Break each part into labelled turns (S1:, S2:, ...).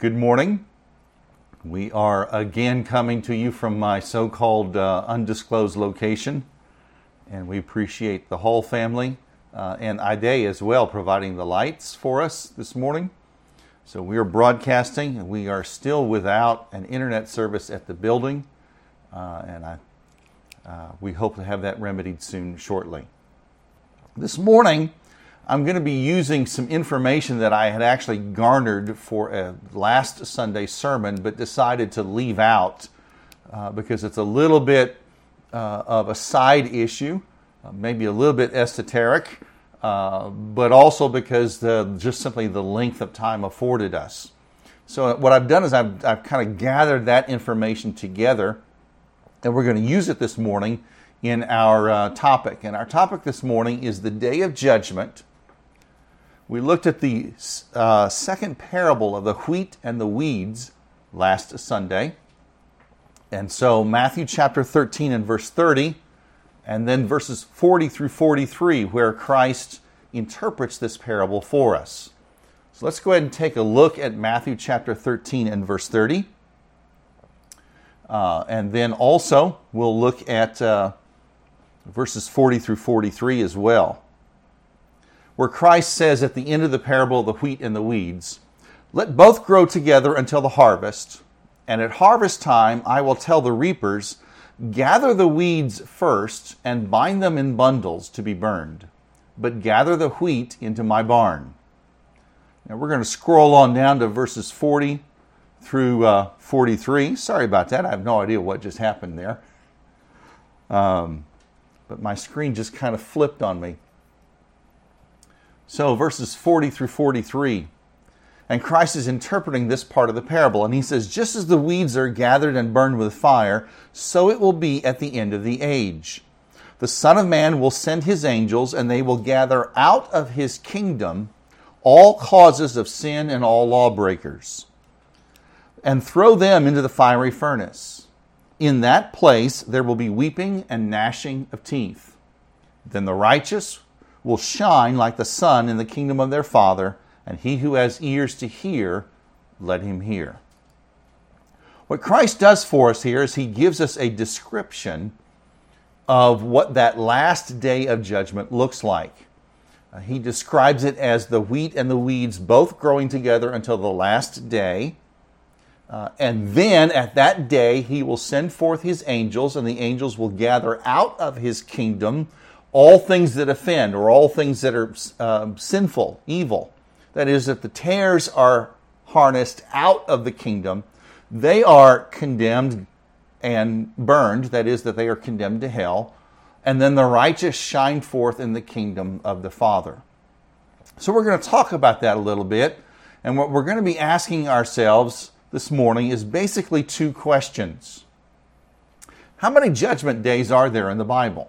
S1: Good morning. We are again coming to you from my so-called undisclosed location, and we appreciate the Hall family and Ide as well providing the lights for us this morning. So we are broadcasting, and we are still without an internet service at the building, and we hope to have that remedied soon, shortly. This morning, I'm going to be using some information that I had actually garnered for a last Sunday sermon, but decided to leave out because it's a little bit of a side issue, maybe a little bit esoteric, but also because just simply the length of time afforded us. So what I've done is I've kind of gathered that information together, and we're going to use it this morning in our topic. And our topic this morning is the Day of Judgment. We looked at the second parable of the wheat and the weeds last Sunday. And so Matthew chapter 13 and verse 30, and then verses 40 through 43, where Christ interprets this parable for us. So let's go ahead and take a look at Matthew chapter 13 and verse 30. And then also we'll look at verses 40 through 43 as well, where Christ says at the end of the parable of the wheat and the weeds, "Let both grow together until the harvest, and at harvest time I will tell the reapers, gather the weeds first and bind them in bundles to be burned, but gather the wheat into my barn." Now we're going to scroll on down to verses 40 through 43. Sorry about that. I have no idea what just happened there. But my screen just kind of flipped on me. So verses 40 through 43. And Christ is interpreting this part of the parable. And he says, "Just as the weeds are gathered and burned with fire, so it will be at the end of the age. The Son of Man will send his angels, and they will gather out of his kingdom all causes of sin and all lawbreakers, and throw them into the fiery furnace. In that place there will be weeping and gnashing of teeth. Then the righteous will shine like the sun in the kingdom of their Father, and he who has ears to hear, let him hear." What Christ does for us here is he gives us a description of what that last day of judgment looks like. He describes it as the wheat and the weeds both growing together until the last day. And then at that day, he will send forth his angels, and the angels will gather out of his kingdom all things that offend, or all things that are sinful, evil. That is, if the tares are harnessed out of the kingdom, they are condemned and burned. That is, that they are condemned to hell. And then the righteous shine forth in the kingdom of the Father. So we're going to talk about that a little bit. And what we're going to be asking ourselves this morning is basically two questions. How many judgment days are there in the Bible?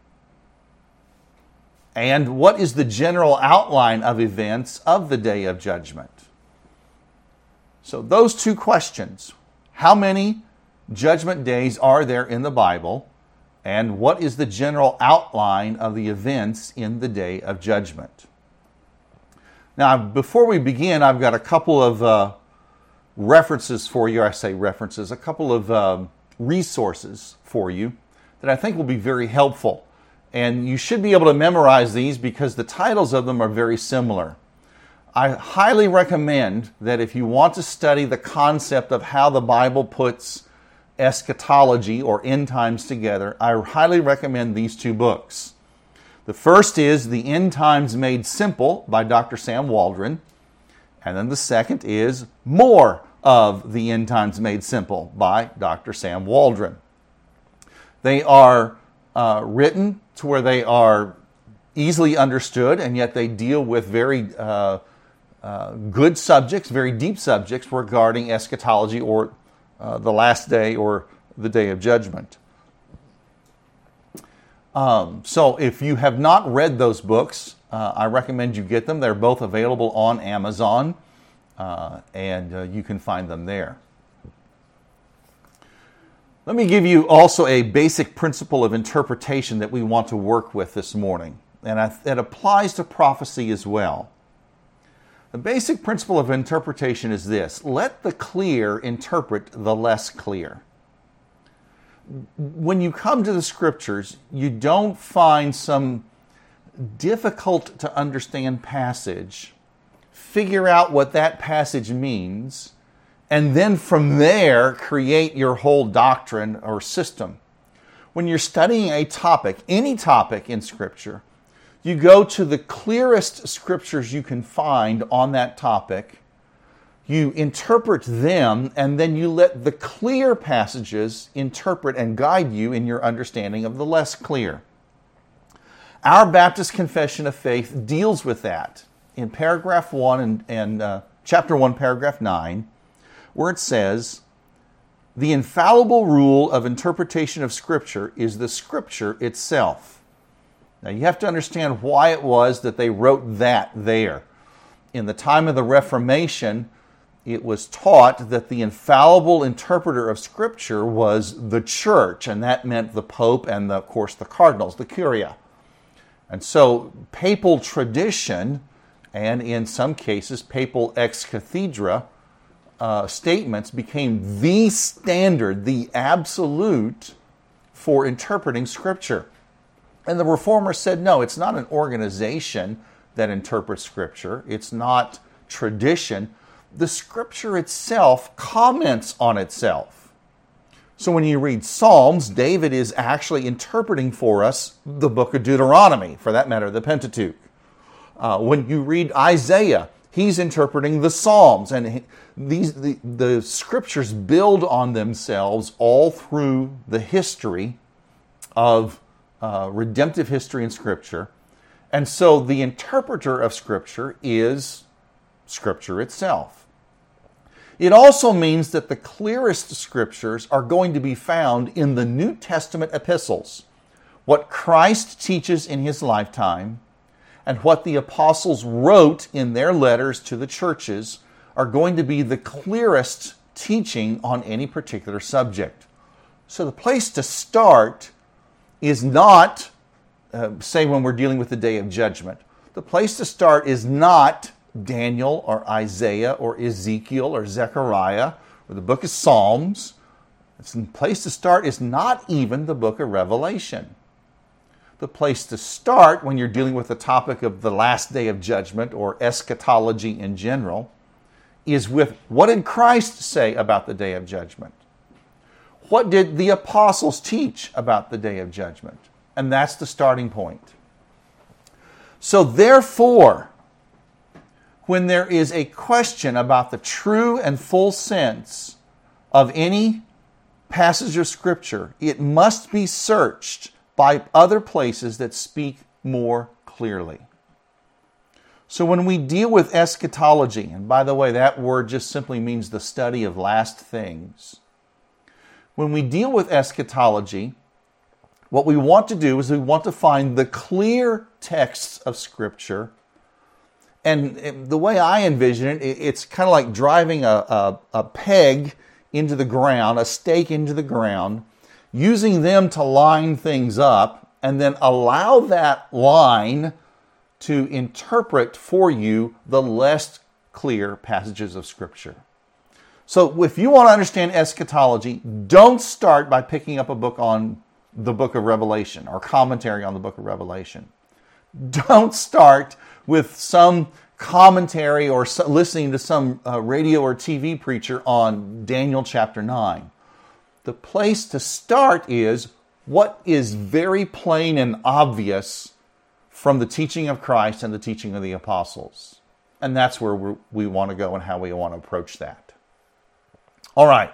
S1: And what is the general outline of events of the Day of Judgment? So those two questions. How many judgment days are there in the Bible? And what is the general outline of the events in the Day of Judgment? Now, before we begin, I've got a couple of references for you. I say references, a couple of resources for you that I think will be very helpful. And you should be able to memorize these because the titles of them are very similar. I highly recommend that if you want to study the concept of how the Bible puts eschatology or end times together, I highly recommend these two books. The first is The End Times Made Simple by Dr. Sam Waldron. And then the second is More of the End Times Made Simple by Dr. Sam Waldron. They are written to where they are easily understood, and yet they deal with very good subjects, very deep subjects regarding eschatology or the last day or the Day of Judgment. So if you have not read those books, I recommend you get them. They're both available on Amazon, and you can find them there. Let me give you also a basic principle of interpretation that we want to work with this morning, and it applies to prophecy as well. The basic principle of interpretation is this: let the clear interpret the less clear. When you come to the Scriptures, you don't find some difficult to understand passage, figure out what that passage means, and then from there create your whole doctrine or system. When you're studying a topic, any topic in Scripture, you go to the clearest Scriptures you can find on that topic, you interpret them, and then you let the clear passages interpret and guide you in your understanding of the less clear. Our Baptist Confession of Faith deals with that in paragraph 1 and chapter 1, paragraph 9, where it says, "The infallible rule of interpretation of Scripture is the Scripture itself." Now you have to understand why it was that they wrote that there. In the time of the Reformation, it was taught that the infallible interpreter of Scripture was the church, and that meant the Pope and, of course, the cardinals, the curia. And so papal tradition, and in some cases papal ex cathedra statements, became the standard, the absolute for interpreting Scripture. And the Reformers said, no, it's not an organization that interprets Scripture. It's not tradition. The Scripture itself comments on itself. So when you read Psalms, David is actually interpreting for us the book of Deuteronomy, for that matter, the Pentateuch. When you read Isaiah, he's interpreting the Psalms, and the Scriptures build on themselves all through the history of redemptive history in Scripture. And so the interpreter of Scripture is Scripture itself. It also means that the clearest Scriptures are going to be found in the New Testament epistles. What Christ teaches in His lifetime and what the apostles wrote in their letters to the churches are going to be the clearest teaching on any particular subject. So the place to start is not, say when we're dealing with the Day of Judgment, the place to start is not Daniel or Isaiah or Ezekiel or Zechariah or the book of Psalms. The place to start is not even the book of Revelation. The place to start when you're dealing with the topic of the last day of judgment or eschatology in general is with what did Christ say about the day of judgment? What did the apostles teach about the day of judgment? And that's the starting point. So therefore, when there is a question about the true and full sense of any passage of Scripture, it must be searched by other places that speak more clearly. So when we deal with eschatology, and by the way, that word just simply means the study of last things. When we deal with eschatology, what we want to do is we want to find the clear texts of Scripture. And the way I envision it, it's kind of like driving a peg into the ground, a stake into the ground, using them to line things up, and then allow that line to interpret for you the less clear passages of Scripture. So if you want to understand eschatology, don't start by picking up a book on the book of Revelation or commentary on the book of Revelation. Don't start with some commentary or listening to some radio or TV preacher on Daniel chapter 9. The place to start is what is very plain and obvious from the teaching of Christ and the teaching of the apostles. And that's where we want to go and how we want to approach that. All right.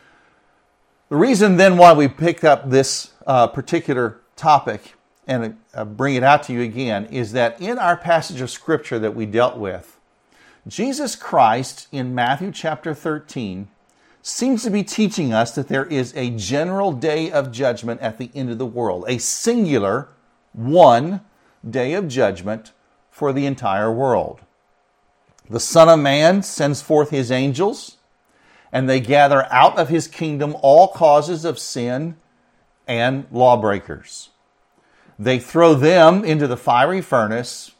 S1: The reason then why we picked up this particular topic and bring it out to you again is that in our passage of Scripture that we dealt with, Jesus Christ in Matthew chapter 13 seems to be teaching us that there is a general day of judgment at the end of the world, a singular one day of judgment for the entire world. The Son of Man sends forth His angels, and they gather out of His kingdom all causes of sin and lawbreakers. They throw them into the fiery furnace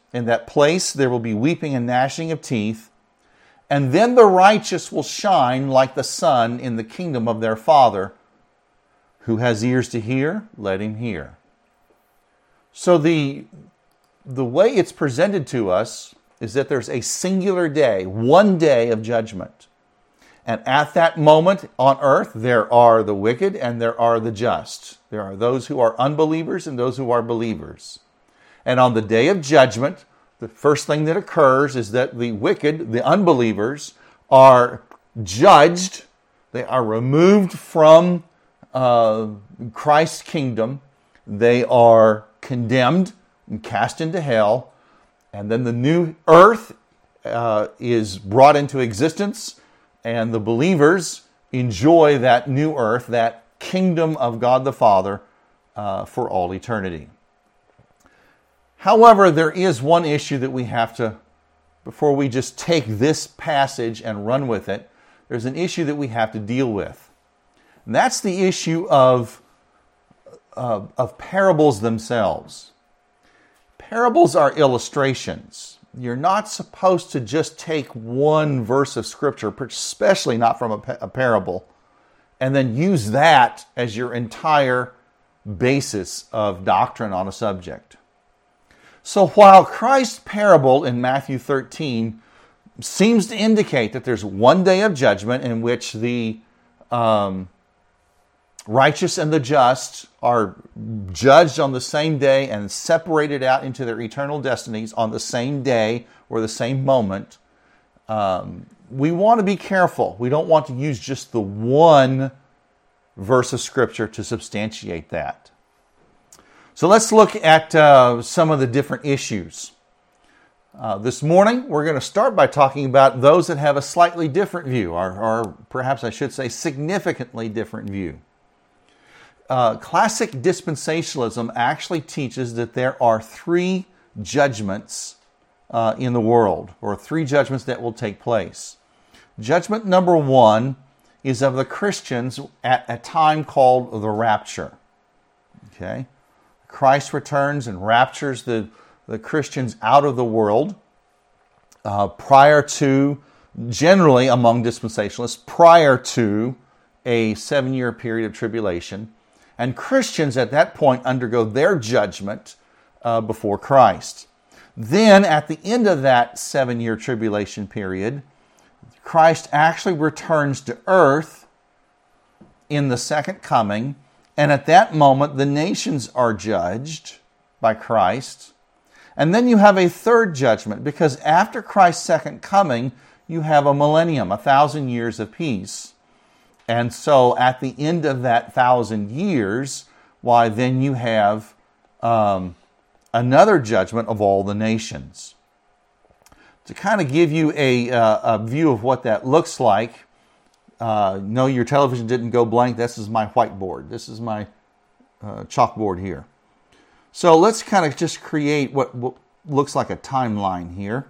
S1: In that place there will be weeping and gnashing of teeth. And then the righteous will shine like the sun in the kingdom of their Father. Who has ears to hear, let him hear. So the way it's presented to us is that there's a singular day, one day of judgment. And at that moment on earth, there are the wicked and there are the just. There are those who are unbelievers and those who are believers. And on the day of judgment, the first thing that occurs is that the wicked, the unbelievers, are judged. They are removed from Christ's kingdom. They are condemned and cast into hell. And then the new earth is brought into existence, and the believers enjoy that new earth, that kingdom of God the Father, for all eternity. However, there is one issue that we have to, before we just take this passage and run with it, there's an issue that we have to deal with. And that's the issue of parables themselves. Parables are illustrations. You're not supposed to just take one verse of Scripture, especially not from a parable, and then use that as your entire basis of doctrine on a subject. So while Christ's parable in Matthew 13 seems to indicate that there's one day of judgment in which the righteous and the just are judged on the same day and separated out into their eternal destinies on the same day or the same moment, we want to be careful. We don't want to use just the one verse of Scripture to substantiate that. So let's look at some of the different issues. This morning, we're going to start by talking about those that have a slightly different view, or perhaps I should say significantly different view. Classic dispensationalism actually teaches that there are three judgments in the world, or three judgments that will take place. Judgment number one is of the Christians at a time called the rapture. Okay? Christ returns and raptures the Christians out of the world prior to, generally among dispensationalists, prior to a 7-year period of tribulation. And Christians at that point undergo their judgment before Christ. Then at the end of that 7-year tribulation period, Christ actually returns to earth in the second coming. And at that moment, the nations are judged by Christ. And then you have a third judgment, because after Christ's second coming, you have a millennium, 1,000 years of peace. And so at the end of that 1,000 years, why, then you have another judgment of all the nations. To kind of give you a view of what that looks like, no, your television didn't go blank. This is my whiteboard. This is my chalkboard here. So let's kind of just create what looks like a timeline here.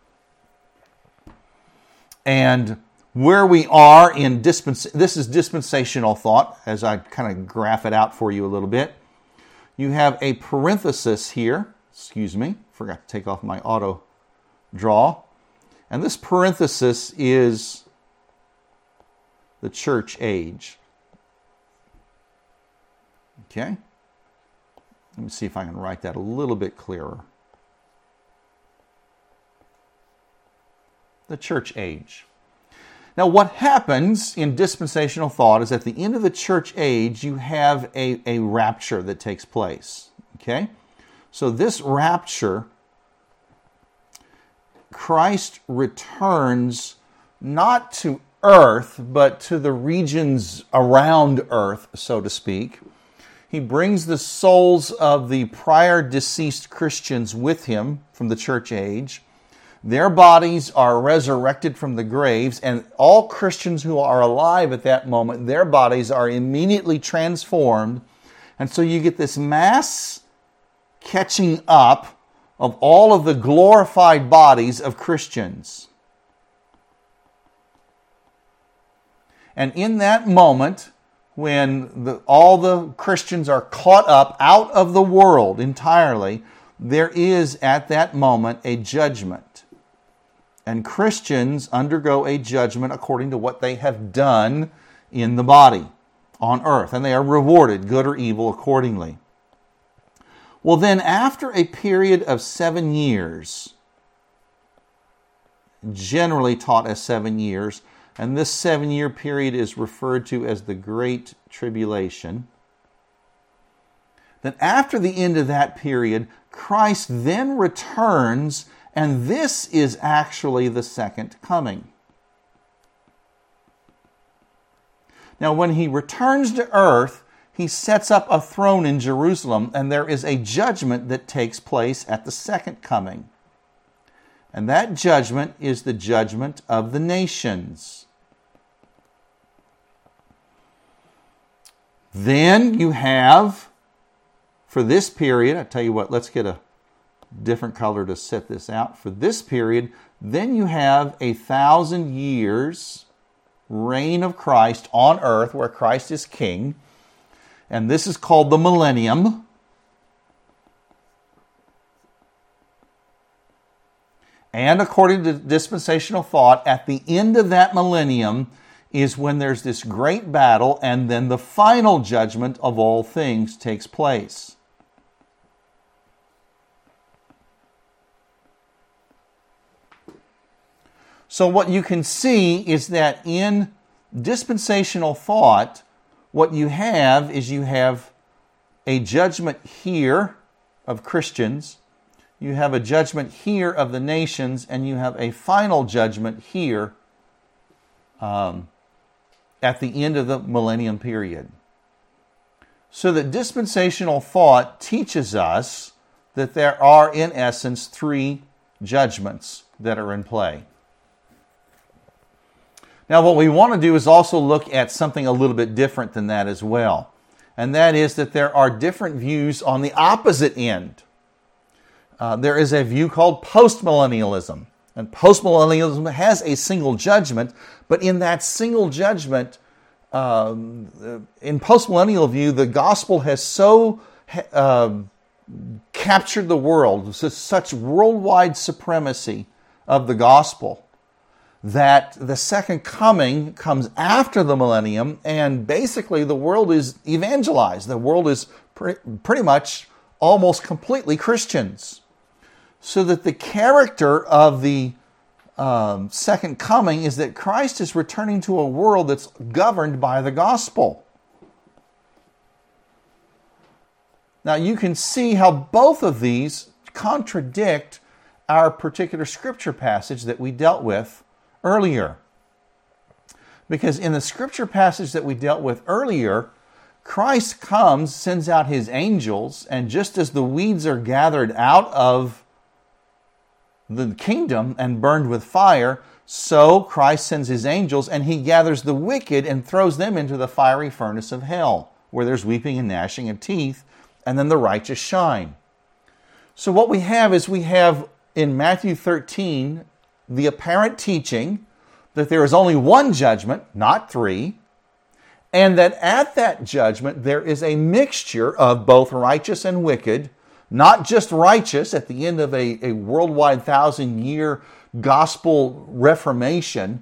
S1: And where we are in this is dispensational thought, as I kind of graph it out for you a little bit. You have a parenthesis here. Excuse me, forgot to take off my auto draw. And this parenthesis is the church age. Okay? Let me see if I can write that a little bit clearer. The church age. Now, what happens in dispensational thought is at the end of the church age, you have a rapture that takes place. Okay? So this rapture, Christ returns not to earth, but to the regions around earth, so to speak. He brings the souls of the prior deceased Christians with him from the church age. Their bodies are resurrected from the graves, and all Christians who are alive at that moment, their bodies are immediately transformed. And so you get this mass catching up of all of the glorified bodies of Christians. And in that moment, when all the Christians are caught up out of the world entirely, there is at that moment a judgment. And Christians undergo a judgment according to what they have done in the body on earth, and they are rewarded, good or evil, accordingly. Well, then, after a period of 7 years, generally taught as 7 years, and this 7-year period is referred to as the Great Tribulation, then after the end of that period, Christ then returns, and this is actually the second coming. Now, when he returns to earth, he sets up a throne in Jerusalem, and there is a judgment that takes place at the second coming. And that judgment is the judgment of the nations. Then you have, for this period, I tell you what, let's get a different color to set this out. For this period, then you have 1,000 years reign of Christ on earth, where Christ is king. And this is called the millennium. And according to dispensational thought, at the end of that millennium is when there's this great battle, and then the final judgment of all things takes place. So what you can see is that in dispensational thought, what you have is you have a judgment here of Christians, you have a judgment here of the nations, and you have a final judgment here at the end of the millennium period. So that dispensational thought teaches us that there are, in essence, 3 judgments that are in play. Now, what we want to do is also look at something a little bit different than that as well. And that is that there are different views on the opposite end. There is a view called postmillennialism. And postmillennialism has a single judgment, but in that single judgment, in postmillennial view, the gospel has so captured the world, such worldwide supremacy of the gospel, that the second coming comes after the millennium, and basically the world is evangelized. The world is pretty much almost completely Christians. So that the character of the second coming is that Christ is returning to a world that's governed by the gospel. Now you can see how both of these contradict our particular scripture passage that we dealt with earlier. Because in the scripture passage that we dealt with earlier, Christ comes, sends out his angels, and just as the weeds are gathered out of the kingdom and burned with fire, so Christ sends his angels and he gathers the wicked and throws them into the fiery furnace of hell, where there's weeping and gnashing of teeth, and then the righteous shine. So what we have is in Matthew 13, the apparent teaching that there is only one judgment, not 3, and that at that judgment there is a mixture of both righteous and wicked, not just righteous at the end of a worldwide 1,000-year gospel reformation,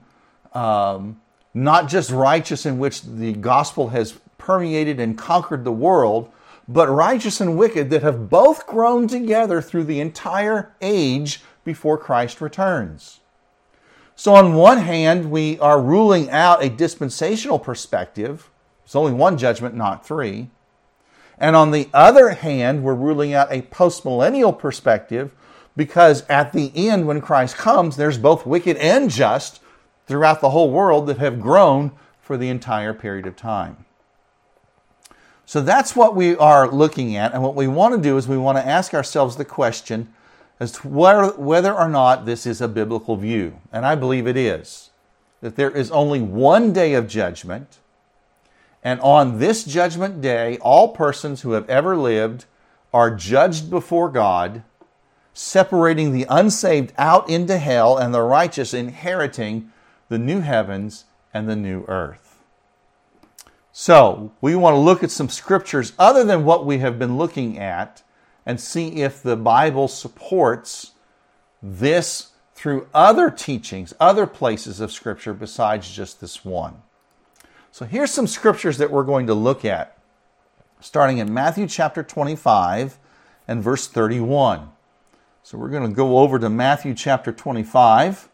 S1: not just righteous in which the gospel has permeated and conquered the world, but righteous and wicked that have both grown together through the entire age before Christ returns. So on one hand, we are ruling out a dispensational perspective. It's only one judgment, not 3. And on the other hand, we're ruling out a postmillennial perspective, because at the end, when Christ comes, there's both wicked and just throughout the whole world that have grown for the entire period of time. So that's what we are looking at. And what we want to do is we want to ask ourselves the question as to whether or not this is a biblical view. And I believe it is. That there is only one day of judgment. And on this judgment day, all persons who have ever lived are judged before God, separating the unsaved out into hell and the righteous inheriting the new heavens and the new earth. So, we want to look at some scriptures other than what we have been looking at and see if the Bible supports this through other teachings, other places of Scripture besides just this one. So here's some scriptures that we're going to look at, starting in Matthew chapter 25 and verse 31. So we're going to go over to Matthew chapter 25.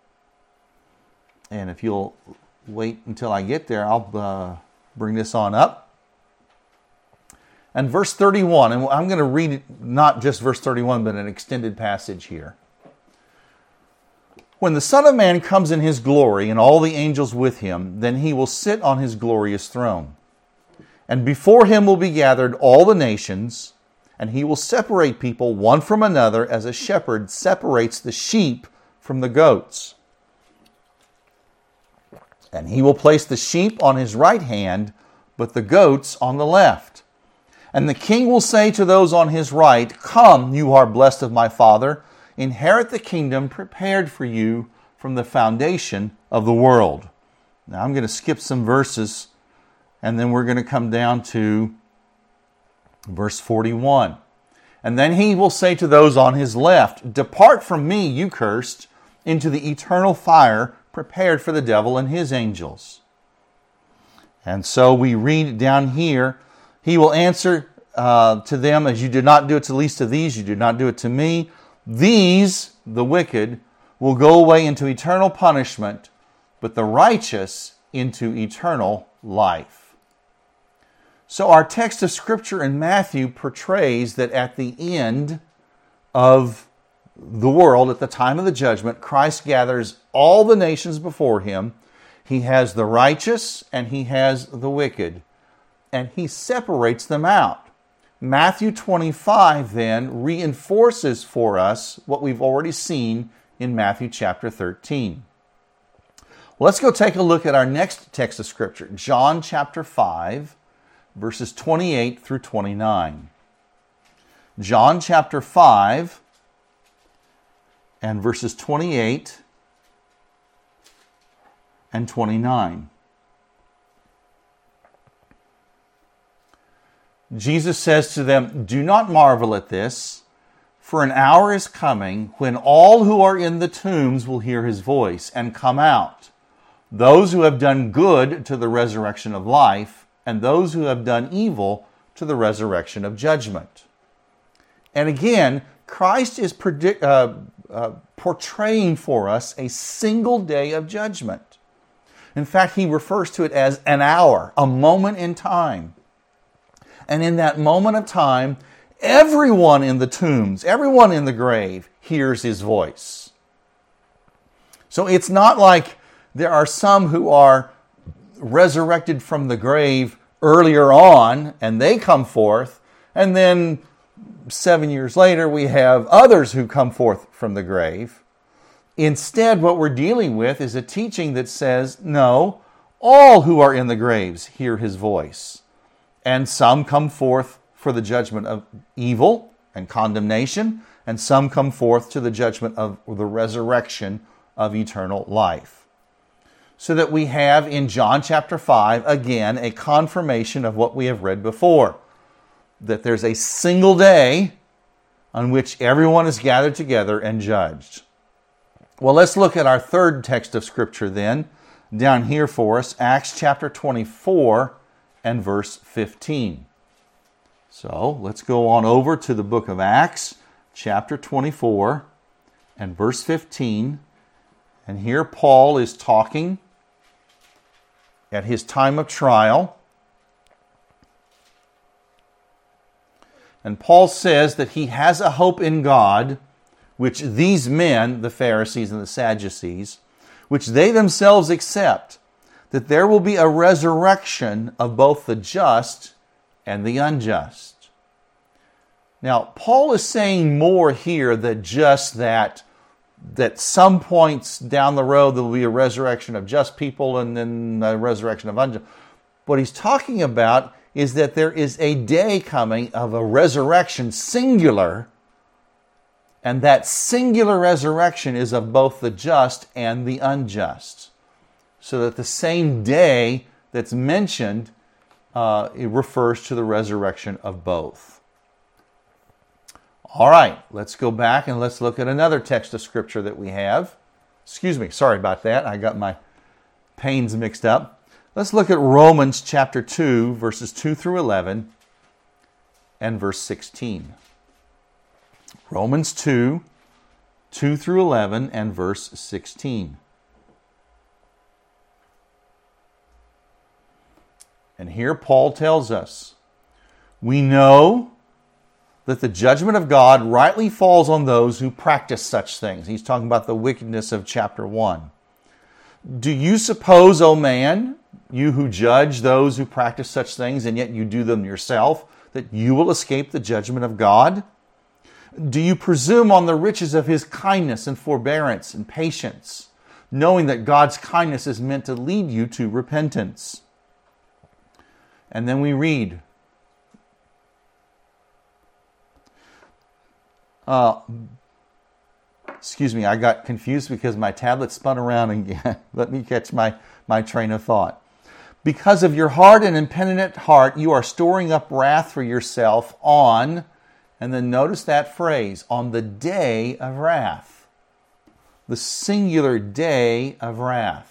S1: And if you'll wait until I get there, I'll bring this on up. And verse 31, and I'm going to read not just verse 31, but an extended passage here. When the Son of Man comes in his glory and all the angels with him, then he will sit on his glorious throne. And before him will be gathered all the nations, and he will separate people one from another as a shepherd separates the sheep from the goats. And he will place the sheep on his right hand, but the goats on the left. And the king will say to those on his right, "Come, you are blessed of my Father, inherit the kingdom prepared for you from the foundation of the world." Now I'm going to skip some verses, and then we're going to come down to verse 41. And then he will say to those on his left, "Depart from me, you cursed, into the eternal fire prepared for the devil and his angels." And so we read down here, he will answer to them, "As you did not do it to the least of these, you did not do it to me. These, the wicked, will go away into eternal punishment, but the righteous into eternal life." So our text of Scripture in Matthew portrays that at the end of the world, at the time of the judgment, Christ gathers all the nations before him. He has the righteous and he has the wicked, and he separates them out. Matthew 25 then reinforces for us what we've already seen in Matthew chapter 13. Well, let's go take a look at our next text of Scripture, John chapter 5, verses 28 through 29. John chapter 5 and verses 28 and 29. Jesus says to them, "Do not marvel at this, for an hour is coming when all who are in the tombs will hear his voice and come out. Those who have done good to the resurrection of life, and those who have done evil to the resurrection of judgment." And again, Christ is portraying for us a single day of judgment. In fact, he refers to it as an hour, a moment in time. And in that moment of time, everyone in the tombs, everyone in the grave hears his voice. So it's not like there are some who are resurrected from the grave earlier on and they come forth, and then 7 years later we have others who come forth from the grave. Instead, what we're dealing with is a teaching that says, no, all who are in the graves hear his voice. And some come forth for the judgment of evil and condemnation, and some come forth to the judgment of the resurrection of eternal life. So that we have in John chapter 5, again, a confirmation of what we have read before. That there's a single day on which everyone is gathered together and judged. Well, let's look at our third text of Scripture then, down here for us, Acts chapter 24 and verse 15. So let's go on over to the book of Acts, chapter 24 and verse 15. And here Paul is talking at his time of trial. And Paul says that he has a hope in God, which these men, the Pharisees and the Sadducees, which they themselves accept, that there will be a resurrection of both the just and the unjust. Now, Paul is saying more here than just that some points down the road there will be a resurrection of just people and then a resurrection of unjust. What he's talking about is that there is a day coming of a resurrection, singular, and that singular resurrection is of both the just and the unjust. So that the same day that's mentioned, it refers to the resurrection of both. All right, let's go back and let's look at another text of Scripture that we have. Excuse me, sorry about that. I got my panes mixed up. Let's look at Romans chapter 2, verses 2 through 11 and verse 16. Romans 2, 2 through 11 and verse 16. And here Paul tells us, we know that the judgment of God rightly falls on those who practice such things. He's talking about the wickedness of chapter 1. Do you suppose, O man, you who judge those who practice such things and yet you do them yourself, that you will escape the judgment of God? Do you presume on the riches of His kindness and forbearance and patience, knowing that God's kindness is meant to lead you to repentance? And then we read, excuse me, I got confused because my tablet spun around again. Let me catch my train of thought. Because of your hard and impenitent heart, you are storing up wrath for yourself on, and then notice that phrase, on the day of wrath. The singular day of wrath.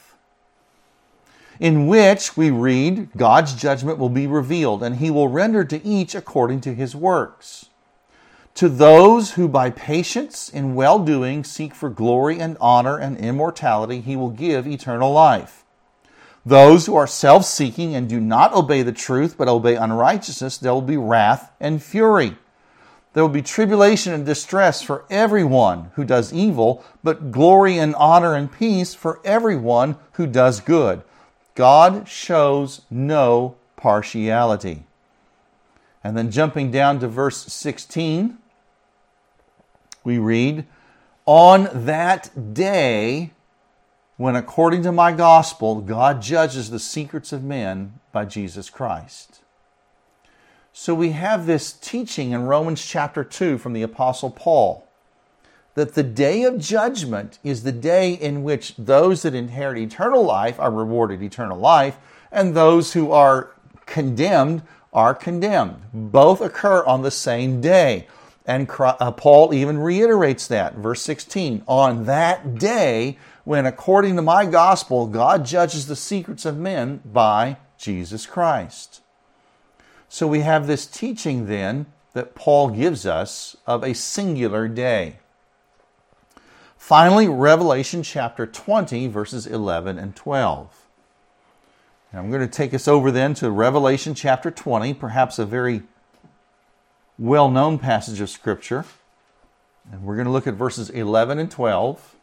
S1: In which we read, God's judgment will be revealed, and He will render to each according to his works. To those who by patience in well-doing seek for glory and honor and immortality, He will give eternal life. Those who are self-seeking and do not obey the truth, but obey unrighteousness, there will be wrath and fury. There will be tribulation and distress for everyone who does evil, but glory and honor and peace for everyone who does good. God shows no partiality. And then jumping down to verse 16, we read, on that day, when according to my gospel, God judges the secrets of men by Jesus Christ. So we have this teaching in Romans chapter 2 from the Apostle Paul, that the day of judgment is the day in which those that inherit eternal life are rewarded eternal life, and those who are condemned are condemned. Both occur on the same day. And Paul even reiterates that, verse 16, on that day when according to my gospel, God judges the secrets of men by Jesus Christ. So we have this teaching then that Paul gives us of a singular day. Finally, Revelation chapter 20, verses 11 and 12. And I'm going to take us over then to Revelation chapter 20, perhaps a very well-known passage of Scripture. And we're going to look at verses 11 and 12.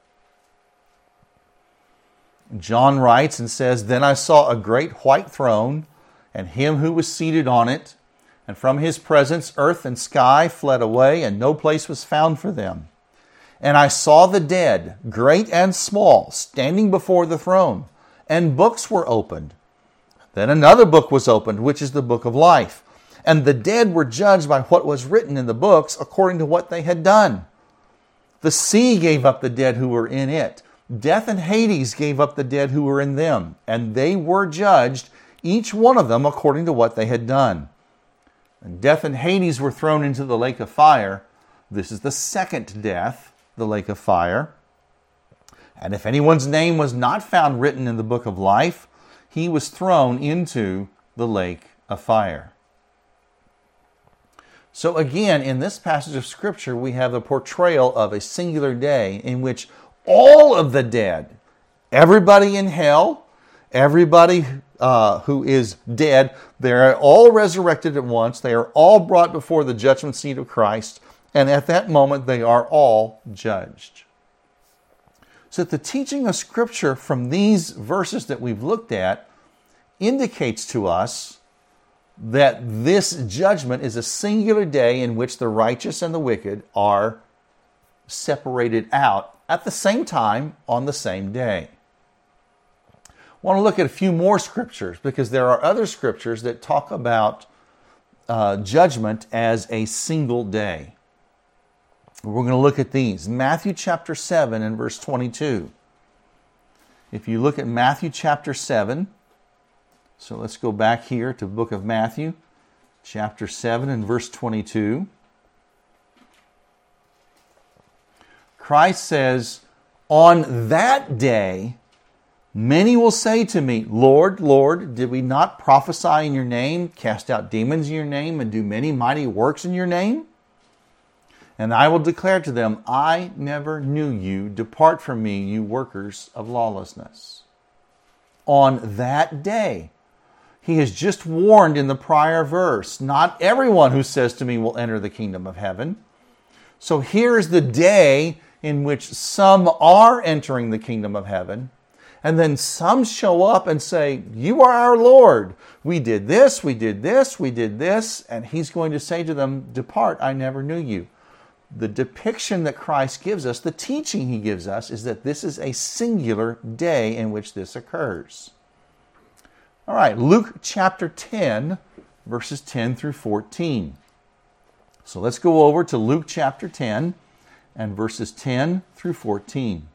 S1: John writes and says, Then I saw a great white throne, and Him who was seated on it, and from His presence earth and sky fled away, and no place was found for them. And I saw the dead, great and small, standing before the throne, and books were opened. Then another book was opened, which is the book of life. And the dead were judged by what was written in the books according to what they had done. The sea gave up the dead who were in it. Death and Hades gave up the dead who were in them. And they were judged, each one of them according to what they had done. And death and Hades were thrown into the lake of fire. This is the second death, the lake of fire. And if anyone's name was not found written in the book of life, he was thrown into the lake of fire. So again, in this passage of Scripture, we have a portrayal of a singular day in which all of the dead, everybody in hell, everybody who is dead, they're all resurrected at once. They are all brought before the judgment seat of Christ. And at that moment, they are all judged. So the teaching of Scripture from these verses that we've looked at indicates to us that this judgment is a singular day in which the righteous and the wicked are separated out at the same time on the same day. I want to look at a few more scriptures because there are other scriptures that talk about judgment as a single day. We're going to look at these. Matthew chapter 7 and verse 22. If you look at Matthew chapter 7, so let's go back here to the book of Matthew, chapter 7 and verse 22. Christ says, on that day, many will say to me, Lord, Lord, did we not prophesy in your name, cast out demons in your name, and do many mighty works in your name? And I will declare to them, I never knew you. Depart from me, you workers of lawlessness. On that day, he has just warned in the prior verse, not everyone who says to me will enter the kingdom of heaven. So here is the day in which some are entering the kingdom of heaven, and then some show up and say, you are our Lord. We did this, we did this, we did this. And he's going to say to them, depart, I never knew you. The depiction that Christ gives us, the teaching he gives us, is that this is a singular day in which this occurs. All right, Luke chapter 10, verses 10 through 14. So let's go over to Luke chapter 10 and verses 10 through 14.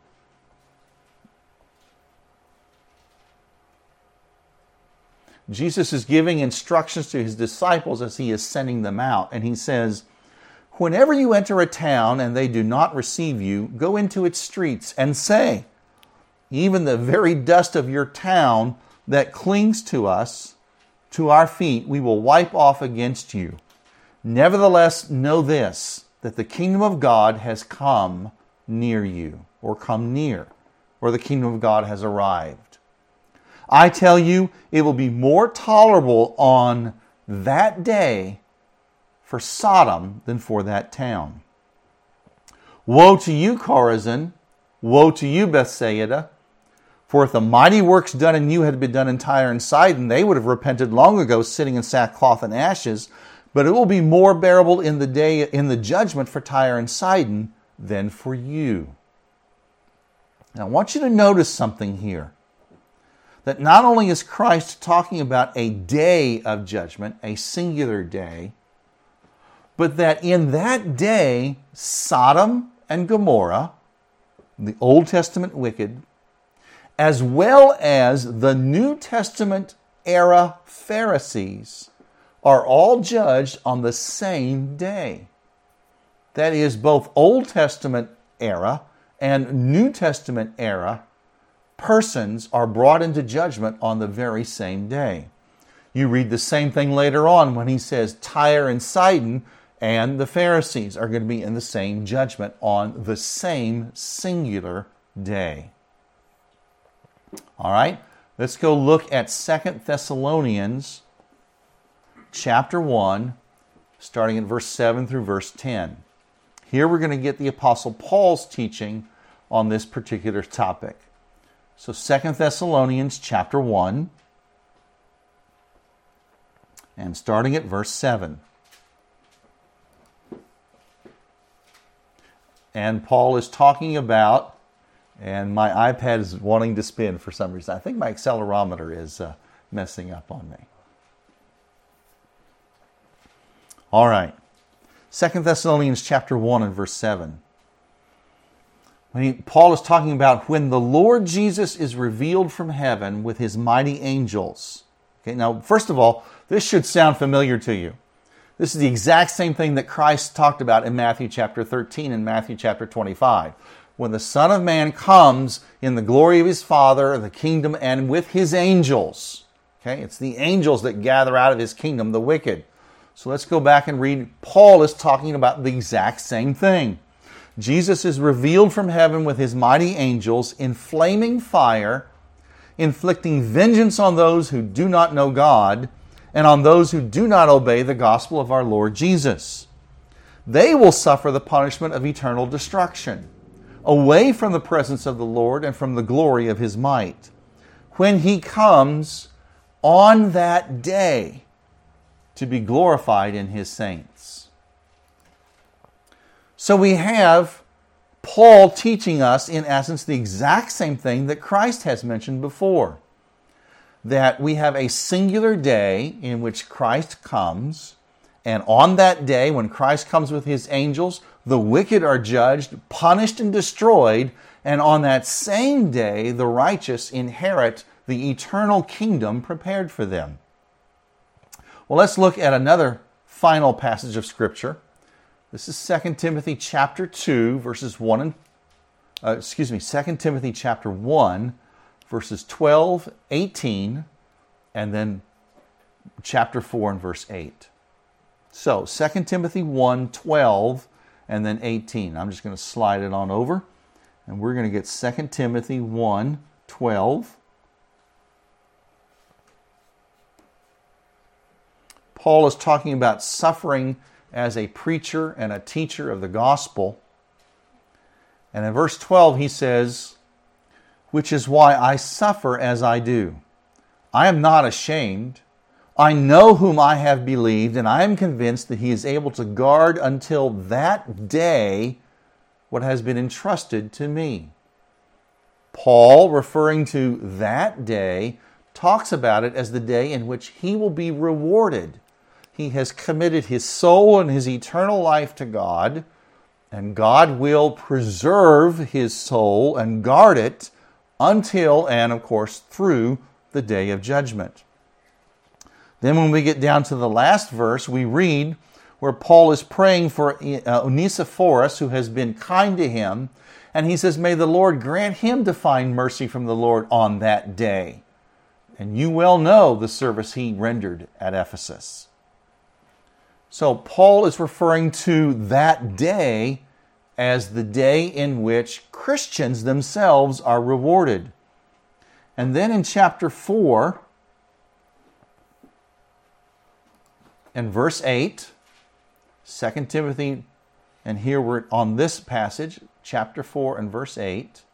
S1: Jesus is giving instructions to his disciples as he is sending them out. And he says, whenever you enter a town and they do not receive you, go into its streets and say, even the very dust of your town that clings to us, to our feet, we will wipe off against you. Nevertheless, know this, that the kingdom of God has come near you, or come near, or the kingdom of God has arrived. I tell you, it will be more tolerable on that day for Sodom than for that town. Woe to you, Chorazin! Woe to you, Bethsaida! For if the mighty works done in you had been done in Tyre and Sidon, they would have repented long ago, sitting in sackcloth and ashes. But it will be more bearable in the judgment for Tyre and Sidon than for you. Now I want you to notice something here. That not only is Christ talking about a day of judgment, a singular day, but that in that day, Sodom and Gomorrah, the Old Testament wicked, as well as the New Testament era Pharisees, are all judged on the same day. That is, both Old Testament era and New Testament era persons are brought into judgment on the very same day. You read the same thing later on when he says Tyre and Sidon and the Pharisees are going to be in the same judgment on the same singular day. All right, let's go look at 2 Thessalonians chapter 1, starting at verse 7 through verse 10. Here we're going to get the Apostle Paul's teaching on this particular topic. So 2 Thessalonians chapter 1, and starting at verse 7. And Paul is talking about, and my iPad is wanting to spin for some reason. I think my accelerometer is messing up on me. All right. 2 Thessalonians chapter 1 and verse 7. Paul is talking about when the Lord Jesus is revealed from heaven with his mighty angels. Okay, now, first of all, this should sound familiar to you. This is the exact same thing that Christ talked about in Matthew chapter 13 and Matthew chapter 25. When the Son of Man comes in the glory of his Father, the kingdom, and with his angels. Okay, it's the angels that gather out of his kingdom the wicked. So let's go back and read. Paul is talking about the exact same thing. Jesus is revealed from heaven with his mighty angels in flaming fire, inflicting vengeance on those who do not know God and on those who do not obey the gospel of our Lord Jesus. They will suffer the punishment of eternal destruction, away from the presence of the Lord and from the glory of his might, when he comes on that day to be glorified in his saints. So we have Paul teaching us, in essence, the exact same thing that Christ has mentioned before. That we have a singular day in which Christ comes, and on that day, when Christ comes with his angels, the wicked are judged, punished, and destroyed, and on that same day, the righteous inherit the eternal kingdom prepared for them. Well, let's look at another final passage of Scripture. This is 2 Timothy chapter 2, verses 1 and 2 Timothy chapter 1, verses 12, 18, and then chapter 4 and verse 8. So 2 Timothy 1, 12, and then 18. I'm just going to slide it on over, and we're going to get 2 Timothy 1, 12. Paul is talking about suffering as a preacher and a teacher of the gospel. And in verse 12 he says, "Which is why I suffer as I do. I am not ashamed. I know whom I have believed, and I am convinced that he is able to guard until that day what has been entrusted to me." Paul, referring to that day, talks about it as the day in which he will be rewarded. He has committed his soul and his eternal life to God, and God will preserve his soul and guard it until, and of course, through the day of judgment. Then when we get down to the last verse, we read where Paul is praying for Onesiphorus, who has been kind to him, and he says, "May the Lord grant him to find mercy from the Lord on that day." And you well know the service he rendered at Ephesus. So Paul is referring to that day as the day in which Christians themselves are rewarded. And then in chapter 4 and verse 8, 2 Timothy, and here we're on this passage, chapter 4 and verse 8,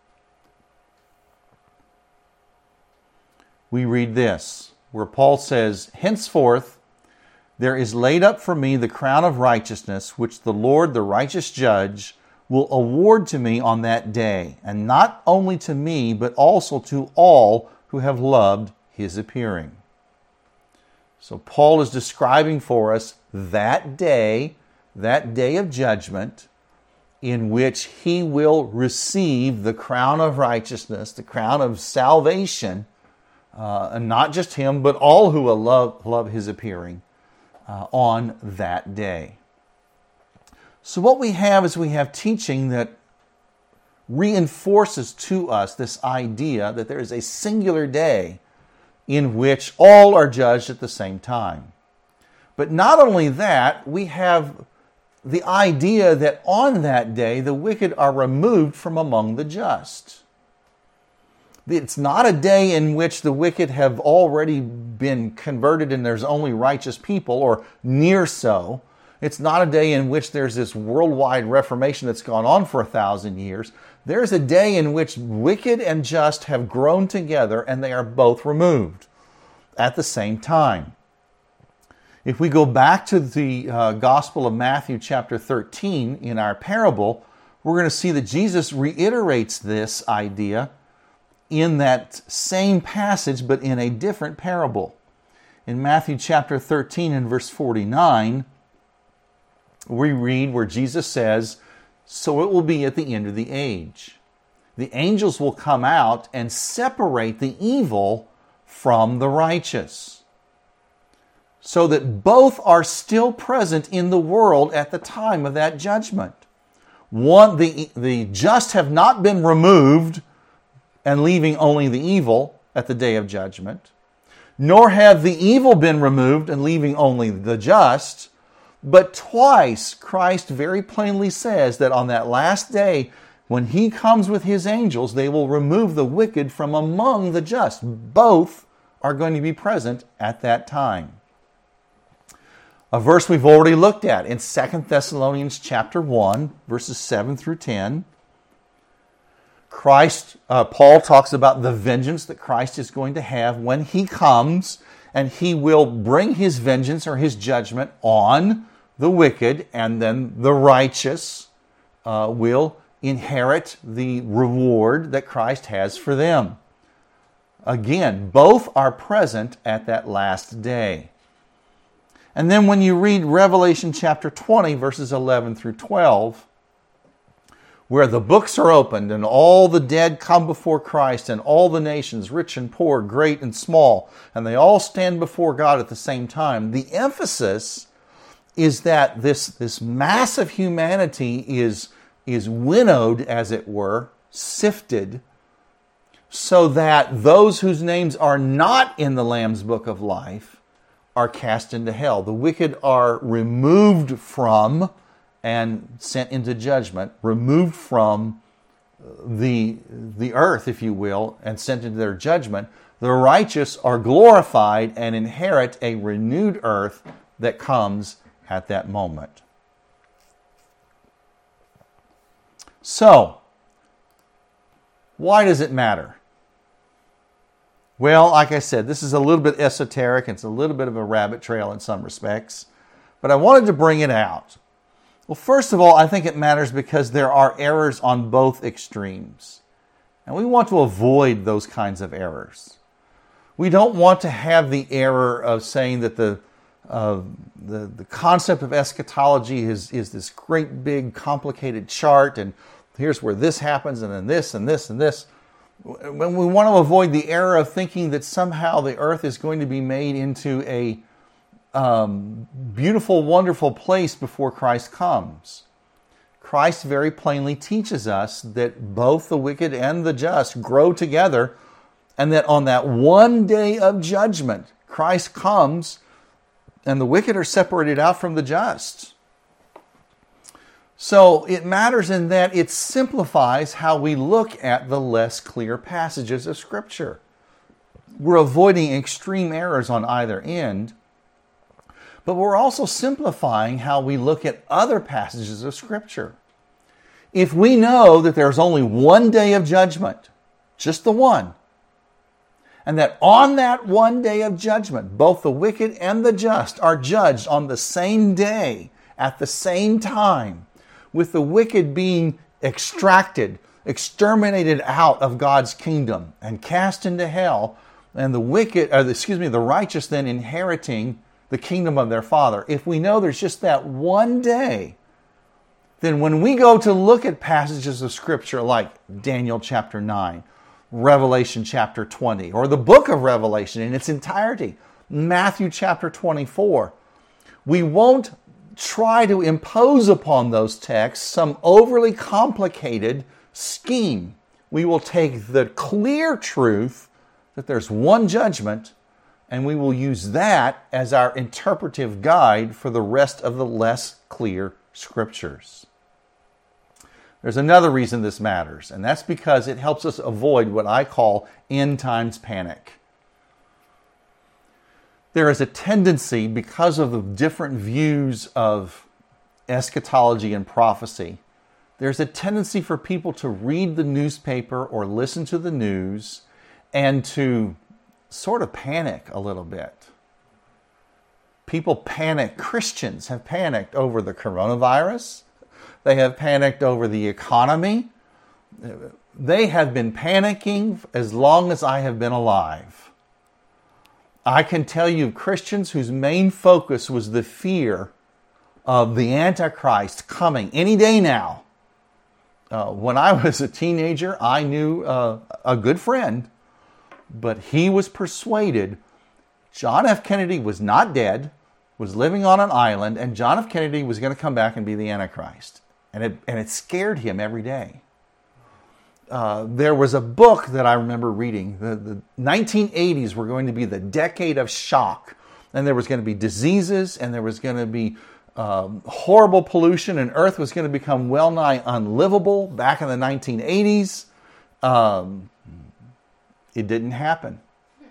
S1: we read this, where Paul says, "Henceforth there is laid up for me the crown of righteousness, which the Lord, the righteous judge, will award to me on that day, and not only to me, but also to all who have loved his appearing." So Paul is describing for us that day of judgment, in which he will receive the crown of righteousness, the crown of salvation, and not just him, but all who will love his appearing on that day. So what we have is we have teaching that reinforces to us this idea that there is a singular day in which all are judged at the same time. But not only that, we have the idea that on that day the wicked are removed from among the just. It's not a day in which the wicked have already been converted and there's only righteous people, or near so. It's not a day in which there's this worldwide reformation that's gone on for 1,000 years. There's a day in which wicked and just have grown together and they are both removed at the same time. If we go back to the Gospel of Matthew chapter 13 in our parable, we're going to see that Jesus reiterates this idea in that same passage, but in a different parable. In Matthew chapter 13 and verse 49, we read where Jesus says, "So it will be at the end of the age. The angels will come out and separate the evil from the righteous, so that both are still present in the world at the time of that judgment. One, the just have not been removed and leaving only the evil at the day of judgment, nor have the evil been removed and leaving only the just. But twice Christ very plainly says that on that last day, when he comes with his angels, they will remove the wicked from among the just." Both are going to be present at that time. A verse we've already looked at in 2 Thessalonians chapter 1, verses 7 through 10. Paul talks about the vengeance that Christ is going to have when he comes, and he will bring his vengeance or his judgment on the wicked, and then the righteous will inherit the reward that Christ has for them. Again, both are present at that last day. And then when you read Revelation chapter 20, verses 11 through 12, where the books are opened and all the dead come before Christ, and all the nations, rich and poor, great and small, and they all stand before God at the same time, the emphasis is that this mass of humanity is is winnowed, as it were, sifted, so that those whose names are not in the Lamb's book of life are cast into hell. The wicked are removed from and sent into judgment, removed from the earth, if you will, and sent into their judgment. The righteous are glorified and inherit a renewed earth that comes at that moment. So, why does it matter? Well, like I said, this is a little bit esoteric. It's a little bit of a rabbit trail in some respects. But I wanted to bring it out. Well, first of all, I think it matters because there are errors on both extremes. And we want to avoid those kinds of errors. We don't want to have the error of saying that the concept of eschatology is this great big complicated chart, and here's where this happens, and then this, and this, and this. When we want to avoid the error of thinking that somehow the earth is going to be made into a beautiful, wonderful place before Christ comes. Christ very plainly teaches us that both the wicked and the just grow together, and that on that one day of judgment, Christ comes and the wicked are separated out from the just. So it matters in that it simplifies how we look at the less clear passages of Scripture. We're avoiding extreme errors on either end, but we're also simplifying how we look at other passages of Scripture. If we know that there's only one day of judgment, just the one, and that on that one day of judgment, both the wicked and the just are judged on the same day, at the same time, with the wicked being extracted, exterminated out of God's kingdom and cast into hell, and the righteous then inheriting the kingdom of their Father. If we know there's just that one day, then when we go to look at passages of Scripture like Daniel chapter 9, Revelation chapter 20, or the book of Revelation in its entirety, Matthew chapter 24, we won't try to impose upon those texts some overly complicated scheme. We will take the clear truth that there's one judgment, and we will use that as our interpretive guide for the rest of the less clear Scriptures. There's another reason this matters, and that's because it helps us avoid what I call end times panic. There is a tendency, because of the different views of eschatology and prophecy, there's a tendency for people to read the newspaper or listen to the news and to sort of panic a little bit. People panic. Christians have panicked over the coronavirus. They have panicked over the economy. They have been panicking as long as I have been alive. I can tell you Christians whose main focus was the fear of the Antichrist coming any day now. When I was a teenager, I knew a good friend, but he was persuaded John F. Kennedy was not dead, was living on an island, and John F. Kennedy was going to come back and be the Antichrist. And it scared him every day. There was a book that I remember reading. The 1980s were going to be the decade of shock. And there was going to be diseases, and there was going to be horrible pollution, and Earth was going to become well nigh unlivable back in the 1980s. It didn't happen.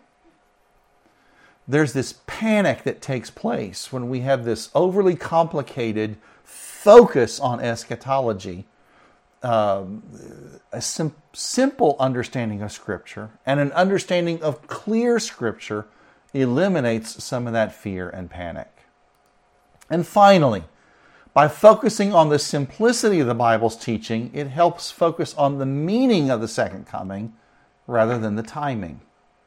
S1: There's this panic that takes place when we have this overly complicated focus on eschatology, a simple understanding of Scripture and an understanding of clear Scripture eliminates some of that fear and panic. And finally, by focusing on the simplicity of the Bible's teaching, it helps focus on the meaning of the second coming rather than the timing.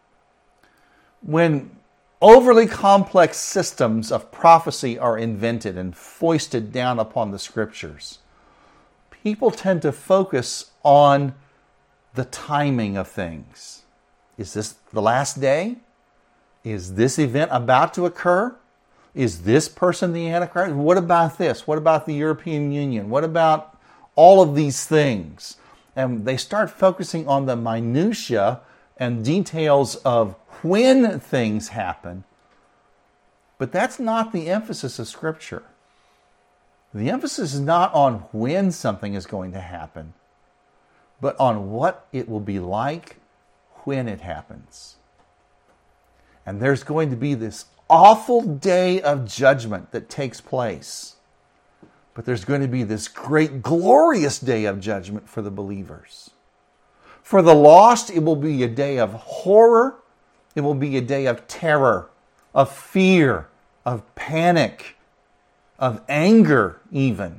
S1: When overly complex systems of prophecy are invented and foisted down upon the Scriptures, people tend to focus on the timing of things. Is this the last day? Is this event about to occur? Is this person the Antichrist? What about this? What about the European Union? What about all of these things. And they start focusing on the minutia and details of when things happen. But that's not the emphasis of Scripture. The emphasis is not on when something is going to happen, but on what it will be like when it happens. And there's going to be this awful day of judgment that takes place. But there's going to be this great, glorious day of judgment for the believers. For the lost, it will be a day of horror. It will be a day of terror, of fear, of panic, of anger even.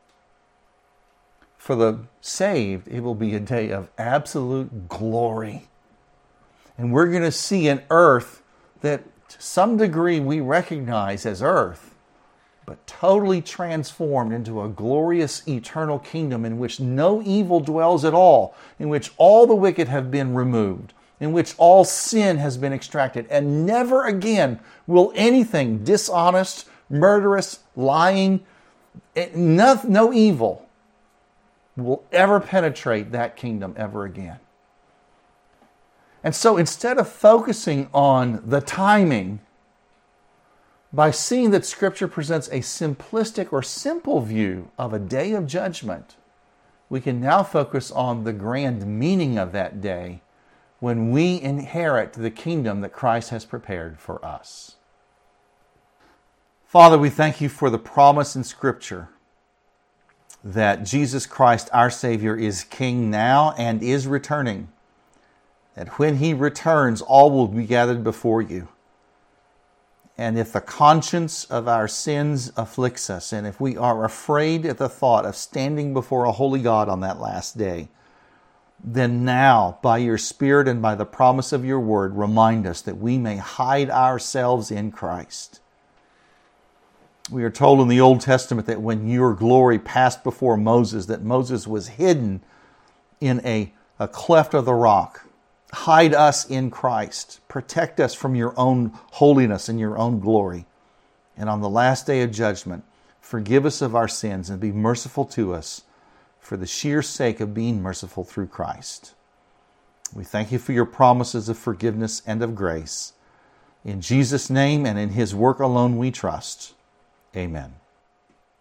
S1: For the saved, it will be a day of absolute glory. And we're going to see an earth that to some degree we recognize as earth, but totally transformed into a glorious eternal kingdom in which no evil dwells at all, in which all the wicked have been removed, in which all sin has been extracted, and never again will anything dishonest, murderous, lying, no evil will ever penetrate that kingdom ever again. And so instead of focusing on the timing, by seeing that Scripture presents a simplistic or simple view of a day of judgment, we can now focus on the grand meaning of that day when we inherit the kingdom that Christ has prepared for us. Father, we thank you for the promise in Scripture that Jesus Christ, our Savior, is King now and is returning. That when He returns, all will be gathered before you. And if the conscience of our sins afflicts us, and if we are afraid at the thought of standing before a holy God on that last day, then now, by your Spirit and by the promise of your word, remind us that we may hide ourselves in Christ. We are told in the Old Testament that when your glory passed before Moses, that Moses was hidden in a cleft of the rock. Hide us in Christ. Protect us from your own holiness and your own glory. And on the last day of judgment, forgive us of our sins and be merciful to us for the sheer sake of being merciful through Christ. We thank you for your promises of forgiveness and of grace. In Jesus' name and in His work alone we trust. Amen.